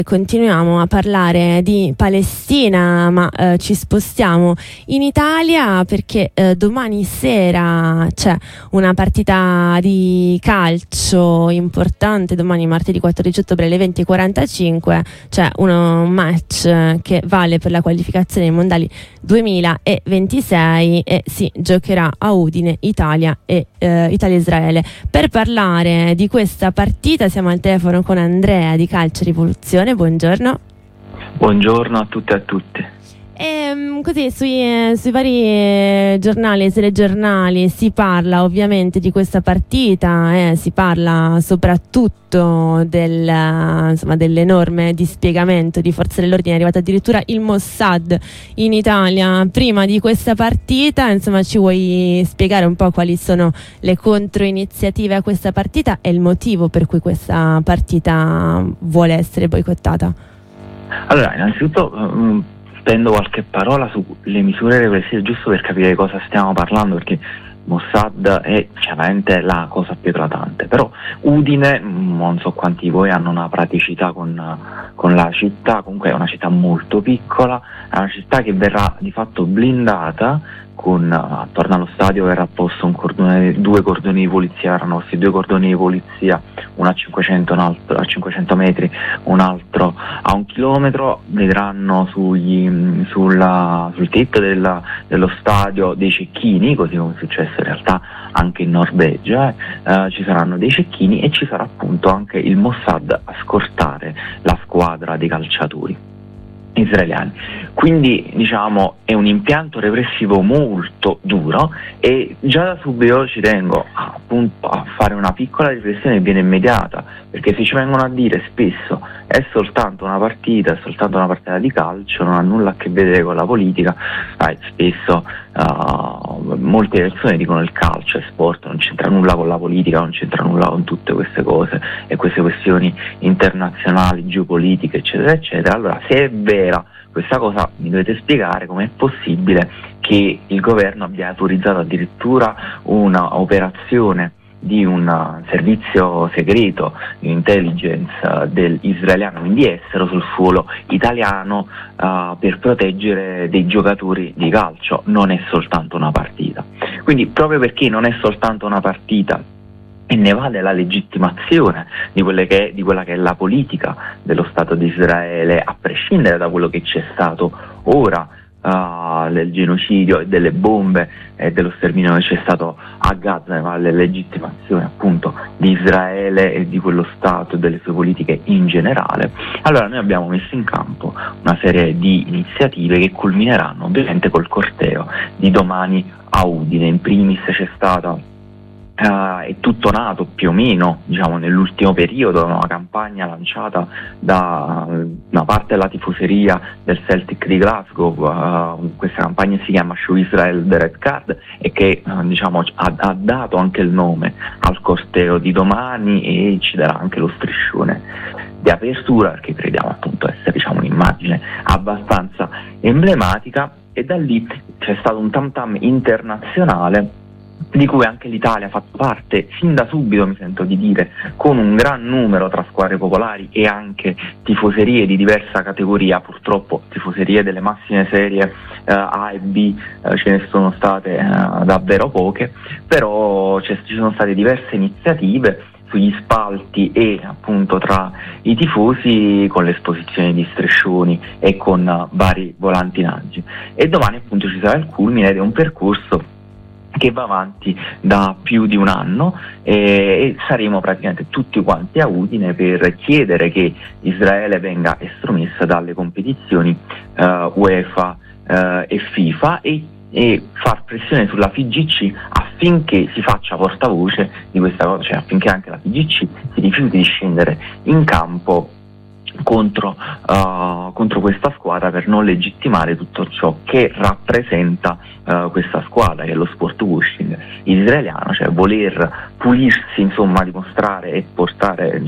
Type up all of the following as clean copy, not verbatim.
Continuiamo a parlare di Palestina, ma ci spostiamo in Italia perché domani sera c'è una partita di calcio importante, domani martedì 14 ottobre alle 20:45 c'è un match che vale per la qualificazione ai mondiali 2026 e si giocherà a Udine, Italia e Italia-Israele. Per parlare di questa partita siamo al telefono con Andrea di Calcio Rivoluzione. Buongiorno. Buongiorno a tutte e a tutti. Così sui vari giornali, telegiornali si parla ovviamente di questa partita, si parla soprattutto dell'enorme dispiegamento di forze dell'ordine. È arrivato addirittura il Mossad in Italia prima di questa partita. Insomma, ci vuoi spiegare un po' quali sono le controiniziative a questa partita e il motivo per cui questa partita vuole essere boicottata? Allora, innanzitutto spendo qualche parola sulle misure repressive, giusto per capire di cosa stiamo parlando, perché Mossad è chiaramente la cosa più eclatante, però Udine, non so quanti di voi hanno una praticità con la città, comunque è una città molto piccola, è una città che verrà di fatto blindata. Attorno allo stadio verrà posto due cordoni di polizia, verranno posti due cordoni di polizia, uno a 500, un altro a 500 metri, un altro a 1 chilometro. Vedranno sul tetto dello stadio dei cecchini, così come è successo in realtà anche in Norvegia, ci saranno dei cecchini e ci sarà appunto anche il Mossad a scortare la squadra dei calciatori israeliani. Quindi diciamo è un impianto repressivo molto duro e già da subito ci tengo appunto a fare una piccola riflessione che viene immediata, perché se ci vengono a dire spesso è soltanto una partita di calcio, non ha nulla a che vedere con la politica, spesso molte persone dicono il calcio è sport, non c'entra nulla con la politica, non c'entra nulla con tutte queste cose e queste questioni internazionali, geopolitiche, eccetera eccetera. Allora, se è vera questa cosa, mi dovete spiegare com'è possibile che il governo abbia autorizzato addirittura una operazione di un servizio segreto di intelligence israeliano, quindi estero, sul suolo italiano per proteggere dei giocatori di calcio. Non è soltanto una partita. Quindi proprio perché non è soltanto una partita e ne va della legittimazione di quella che è la politica dello Stato di Israele, a prescindere da quello che c'è stato ora, del genocidio e delle bombe e dello sterminio che c'è stato a Gaza, ne va della legittimazione appunto di Israele e di quello Stato e delle sue politiche in generale. Allora noi abbiamo messo in campo una serie di iniziative che culmineranno ovviamente col corteo di domani a Udine. In primis c'è stata è tutto nato più o meno nell'ultimo periodo, una campagna lanciata da una parte della tifoseria del Celtic di Glasgow. Questa campagna si chiama Show Israel the Red Card e che ha dato anche il nome al corteo di domani e ci darà anche lo striscione di apertura, perché crediamo appunto essere un'immagine abbastanza emblematica. E da lì c'è stato un tam tam internazionale di cui anche l'Italia ha fatto parte sin da subito, mi sento di dire, con un gran numero tra squadre popolari e anche tifoserie di diversa categoria. Purtroppo tifoserie delle massime serie A e B ce ne sono state davvero poche, però ci sono state diverse iniziative sugli spalti e appunto tra i tifosi, con l'esposizione di striscioni e con vari volantinaggi. E domani appunto ci sarà il culmine ed è un percorso che va avanti da più di un anno e saremo praticamente tutti quanti a Udine per chiedere che Israele venga estromessa dalle competizioni UEFA e FIFA e far pressione sulla FIGC affinché si faccia portavoce di questa cosa, cioè affinché anche la FIGC si rifiuti di scendere in campo contro questa squadra per non legittimare tutto ciò che rappresenta questa squadra, che è lo sport washing israeliano, cioè voler pulirsi, insomma, dimostrare e portare,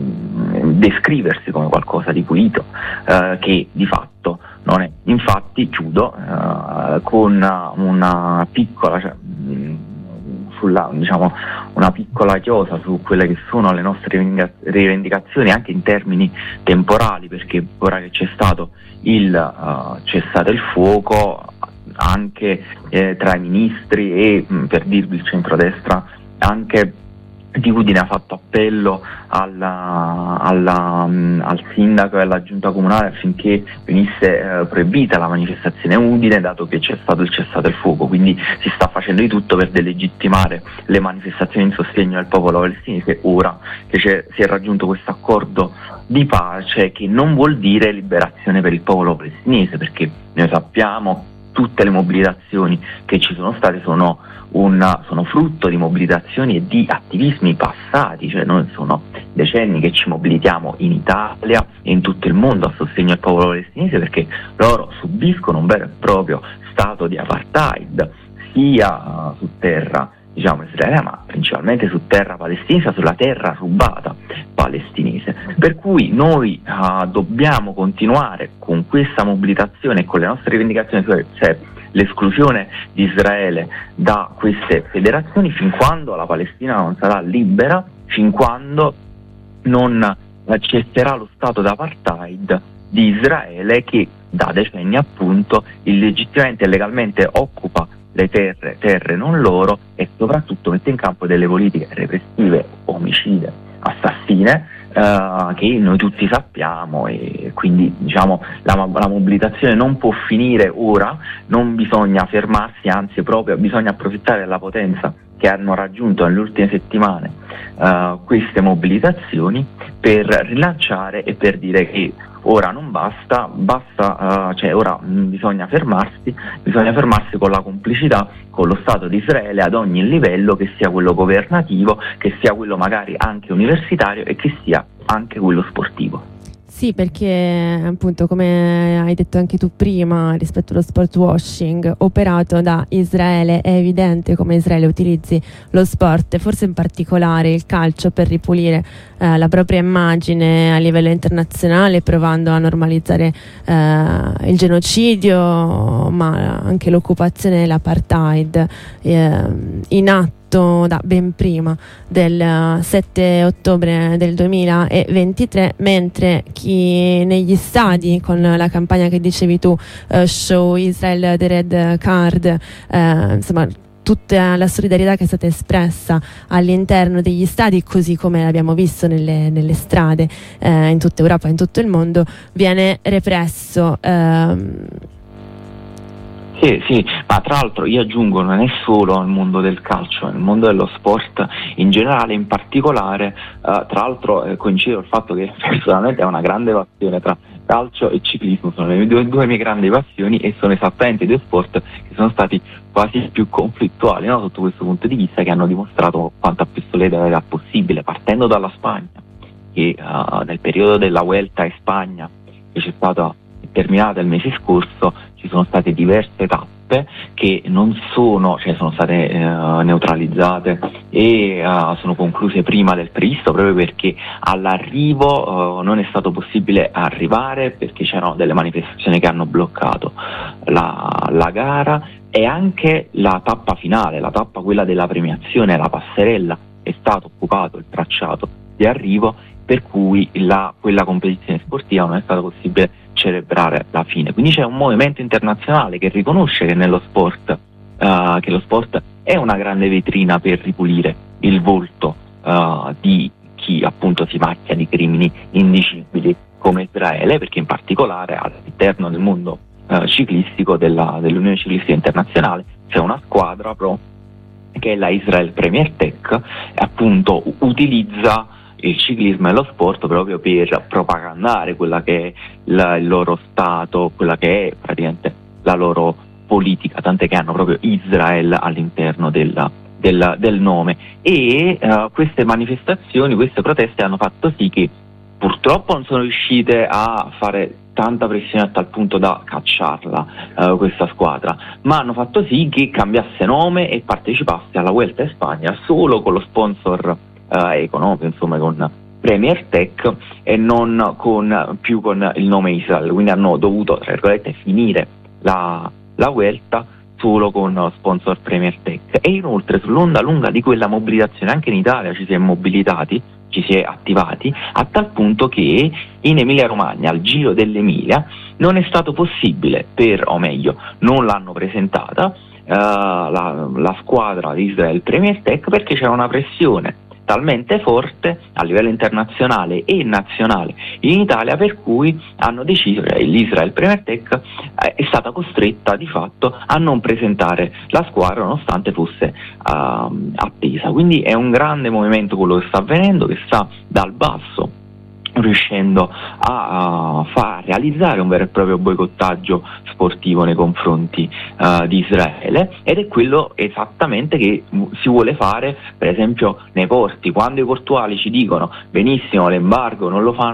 descriversi come qualcosa di pulito, che di fatto non è. Infatti chiudo con una piccola una piccola chiosa su quelle che sono le nostre rivendicazioni anche in termini temporali, perché ora che c'è stato il cessate il fuoco anche tra i ministri e per dirvi il centrodestra anche di Udine ha fatto appello al sindaco e alla giunta comunale affinché venisse proibita la manifestazione Udine, dato che c'è stato il cessate il fuoco. Quindi si sta facendo di tutto per delegittimare le manifestazioni in sostegno al popolo palestinese ora che si è raggiunto questo accordo di pace, che non vuol dire liberazione per il popolo palestinese, perché noi sappiamo tutte le mobilitazioni che ci sono state sono frutto di mobilitazioni e di attivismi passati, cioè noi sono decenni che ci mobilitiamo in Italia e in tutto il mondo a sostegno del popolo palestinese, perché loro subiscono un vero e proprio stato di apartheid sia su terra israeliana, ma principalmente su terra palestinese, sulla terra rubata palestinese. Per cui noi dobbiamo continuare con questa mobilitazione e con le nostre rivendicazioni, cioè l'esclusione di Israele da queste federazioni, fin quando la Palestina non sarà libera, fin quando non cesserà lo stato d'apartheid di Israele, che da decenni appunto illegittimamente e legalmente occupa le terre non loro, e soprattutto mette in campo delle politiche repressive, omicide, assassine, che noi tutti sappiamo. E quindi la mobilitazione non può finire ora, non bisogna fermarsi, anzi proprio bisogna approfittare della potenza che hanno raggiunto nelle ultime settimane queste mobilitazioni per rilanciare e per dire che ora non basta, cioè ora bisogna fermarsi con la complicità con lo Stato di Israele ad ogni livello, che sia quello governativo, che sia quello magari anche universitario e che sia anche quello sportivo. Sì, perché appunto, come hai detto anche tu prima, rispetto allo sport washing operato da Israele, è evidente come Israele utilizzi lo sport e forse in particolare il calcio per ripulire la propria immagine a livello internazionale, provando a normalizzare il genocidio, ma anche l'occupazione e l'apartheid in atto da ben prima del 7 ottobre del 2023, mentre chi negli stadi, con la campagna che dicevi tu, Show Israel the Red Card, insomma tutta la solidarietà che è stata espressa all'interno degli stadi, così come l'abbiamo visto nelle strade in tutta Europa e in tutto il mondo, viene represso. Sì, ma tra l'altro io aggiungo, non è solo il mondo del calcio, il mondo dello sport in generale, in particolare, tra l'altro coincido il fatto che personalmente è una grande passione tra calcio e ciclismo, sono le due mie grandi passioni, e sono esattamente i due sport che sono stati quasi più conflittuali, no? Sotto questo punto di vista, che hanno dimostrato quanta più solidarietà era possibile, partendo dalla Spagna, che nel periodo della Vuelta in Spagna, che c'è stata terminata il mese scorso, ci sono state diverse tappe che non sono state neutralizzate e sono concluse prima del previsto, proprio perché all'arrivo non è stato possibile arrivare, perché c'erano delle manifestazioni che hanno bloccato la gara, e anche la tappa finale, la tappa quella della premiazione, la passerella, è stato occupato il tracciato di arrivo, per cui quella competizione sportiva non è stato possibile celebrare la fine. Quindi c'è un movimento internazionale che riconosce che nello sport che lo sport è una grande vetrina per ripulire il volto di chi appunto si macchia di crimini indicibili come Israele, perché in particolare all'interno del mondo ciclistico dell'Unione Ciclistica Internazionale c'è una squadra che è la Israel Premier Tech, e appunto utilizza il ciclismo e lo sport proprio per propagandare quella che è il loro stato, quella che è praticamente la loro politica, tant'è che hanno proprio Israel all'interno del nome. E queste manifestazioni, queste proteste hanno fatto sì che purtroppo non sono riuscite a fare tanta pressione a tal punto da cacciarla questa squadra, ma hanno fatto sì che cambiasse nome e partecipasse alla Vuelta in Spagna solo con lo sponsor economico, insomma con Premier Tech, e non più con il nome Israel. Quindi hanno dovuto, tra virgolette, finire la Vuelta solo con sponsor Premier Tech. E inoltre sull'onda lunga di quella mobilitazione anche in Italia ci si è mobilitati, ci si è attivati, a tal punto che in Emilia Romagna, al Giro dell'Emilia, non è stato possibile o meglio, non l'hanno presentata la squadra di Israel Premier Tech, perché c'era una pressione talmente forte a livello internazionale e nazionale in Italia, per cui hanno deciso, l'Israel Premier Tech è stata costretta di fatto a non presentare la squadra nonostante fosse attesa. Quindi è un grande movimento quello che sta avvenendo, che sta dal basso riuscendo a realizzare un vero e proprio boicottaggio sportivo nei confronti di Israele, ed è quello esattamente che si vuole fare per esempio nei porti. Quando i portuali ci dicono benissimo l'embargo non lo fa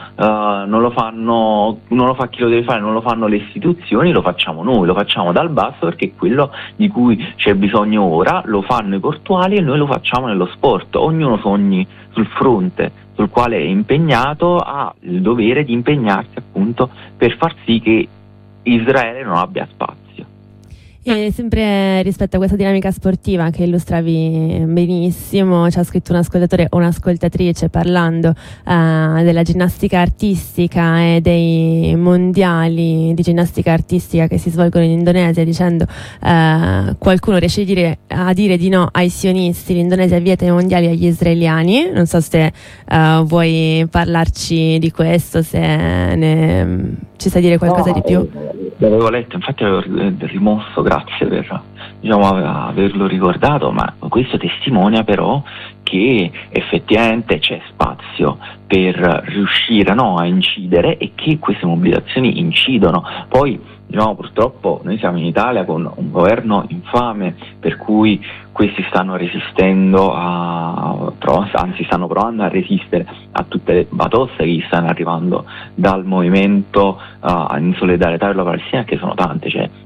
chi lo deve fare, non lo fanno le istituzioni, lo facciamo noi, lo facciamo dal basso, perché è quello di cui c'è bisogno ora, lo fanno i portuali e noi lo facciamo nello sport. Ognuno sogni sul fronte sul quale è impegnato, ha il dovere di impegnarsi appunto per far sì che Israele non abbia spazio. E sempre rispetto a questa dinamica sportiva che illustravi benissimo, ci ha scritto un ascoltatore o un'ascoltatrice parlando della ginnastica artistica e dei mondiali di ginnastica artistica che si svolgono in Indonesia, dicendo qualcuno riesce a dire di no ai sionisti, l'Indonesia vieta i mondiali agli israeliani. Non so se vuoi parlarci di questo, se ci sai dire qualcosa di più. L'avevo letto, infatti avevo rimosso, grazie per averlo ricordato, ma questo testimonia però che effettivamente c'è spazio per riuscire a incidere, e che queste mobilitazioni incidono. Poi purtroppo noi siamo in Italia con un governo infame, per cui questi stanno resistendo stanno provando a resistere a tutte le batoste che gli stanno arrivando dal movimento in solidarietà per la Palestina, che sono tante.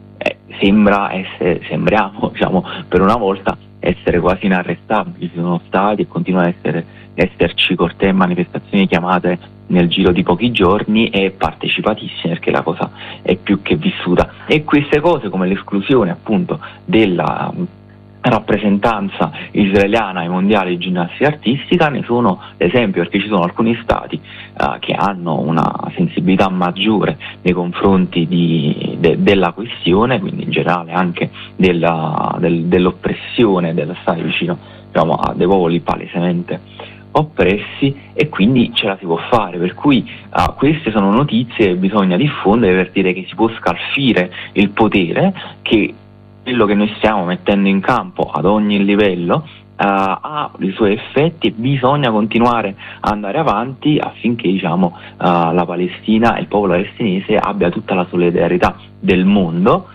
Sembriamo per una volta essere quasi inarrestabili. Ci sono stati e continuano a esserci cortei e manifestazioni chiamate nel giro di pochi giorni e partecipatissime, perché la cosa è più che vissuta. E queste cose, come l'esclusione appunto della rappresentanza israeliana ai mondiali di ginnastica artistica, ne sono l'esempio, perché ci sono alcuni stati che hanno una sensibilità maggiore nei confronti della questione, quindi in generale anche dell'oppressione, dello stare vicino a dei popoli palesemente oppressi, e quindi ce la si può fare. Per cui queste sono notizie che bisogna diffondere per dire che si può scalfire il potere, che quello che noi stiamo mettendo in campo ad ogni livello ha i suoi effetti, e bisogna continuare ad andare avanti affinché la Palestina e il popolo palestinese abbia tutta la solidarietà del mondo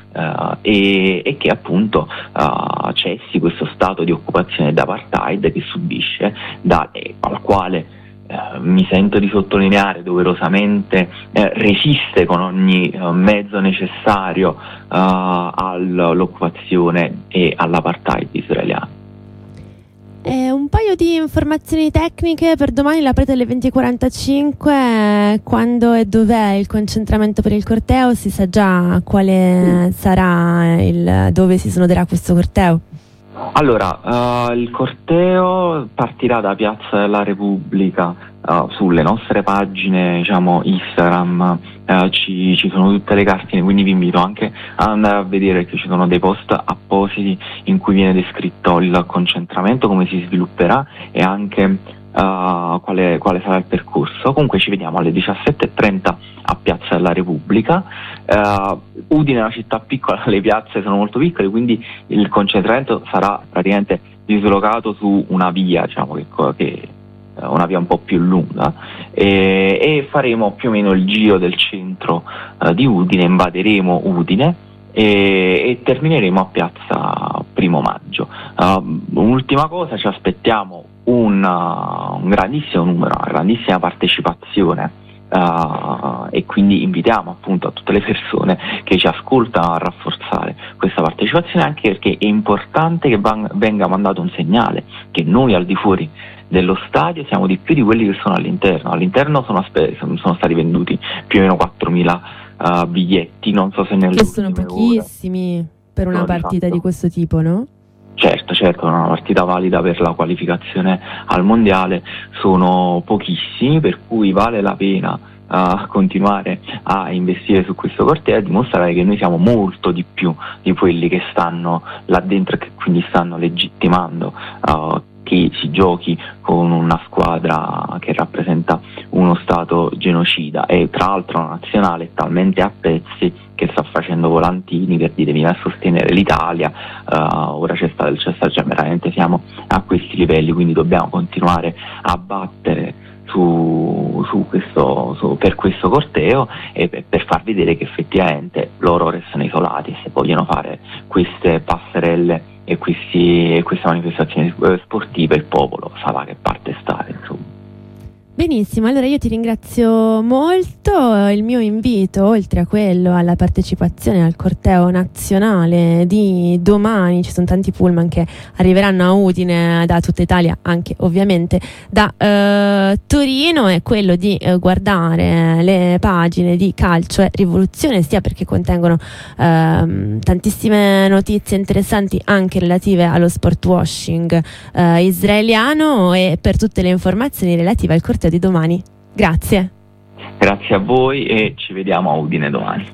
e che appunto cessi questo stato di occupazione d'apartheid che subisce, al quale mi sento di sottolineare doverosamente resiste con ogni mezzo necessario all'occupazione e all'apartheid israeliano. Un paio di informazioni tecniche per domani: l'aprete alle 20:45. Quando e dov'è il concentramento per il corteo? Si sa già quale sarà dove si snoderà questo corteo? Allora, il corteo partirà da Piazza della Repubblica. Sulle nostre pagine Instagram ci sono tutte le cartine, quindi vi invito anche ad andare a vedere che ci sono dei post appositi in cui viene descritto il concentramento, come si svilupperà e anche quale sarà il percorso. Comunque ci vediamo alle 17:30 a Piazza della Repubblica. Udine è una città piccola, le piazze sono molto piccole, quindi il concentramento sarà praticamente dislocato su una via, che una via un po' più lunga, e faremo più o meno il giro del centro di Udine, invaderemo Udine e termineremo a Piazza Primo Maggio. Un'ultima cosa, ci aspettiamo un grandissimo numero, una grandissima partecipazione, e quindi invitiamo appunto a tutte le persone che ci ascoltano a rafforzare questa partecipazione, anche perché è importante che venga mandato un segnale che noi al di fuori dello stadio siamo di più di quelli che sono all'interno. All'interno sono stati venduti più o meno 4.000 biglietti, non so se che sono pochissimi per una partita di questo tipo, no? Certo, una partita valida per la qualificazione al mondiale, sono pochissimi, per cui vale la pena continuare a investire su questo corteo e dimostrare che noi siamo molto di più di quelli che stanno là dentro e che quindi stanno legittimando che si giochi con una squadra che rappresenta uno stato genocida, e tra l'altro una nazionale talmente a pezzi che sta facendo volantini per dire vieni a sostenere l'Italia, ora c'è stato, cioè veramente siamo a questi livelli, quindi dobbiamo continuare a battere per questo corteo e per far vedere che effettivamente loro restano isolati, e se vogliono fare queste passerelle e queste manifestazioni sportive il popolo sa da che parte stare, insomma. Benissimo, allora io ti ringrazio molto. Il mio invito, oltre a quello alla partecipazione al corteo nazionale di domani, ci sono tanti pullman che arriveranno a Udine da tutta Italia, anche ovviamente da Torino, è quello di guardare le pagine di Calcio e Rivoluzione, sia perché contengono tantissime notizie interessanti anche relative allo sport washing israeliano, e per tutte le informazioni relative al corteo di domani. Grazie. Grazie a voi e ci vediamo a Udine domani.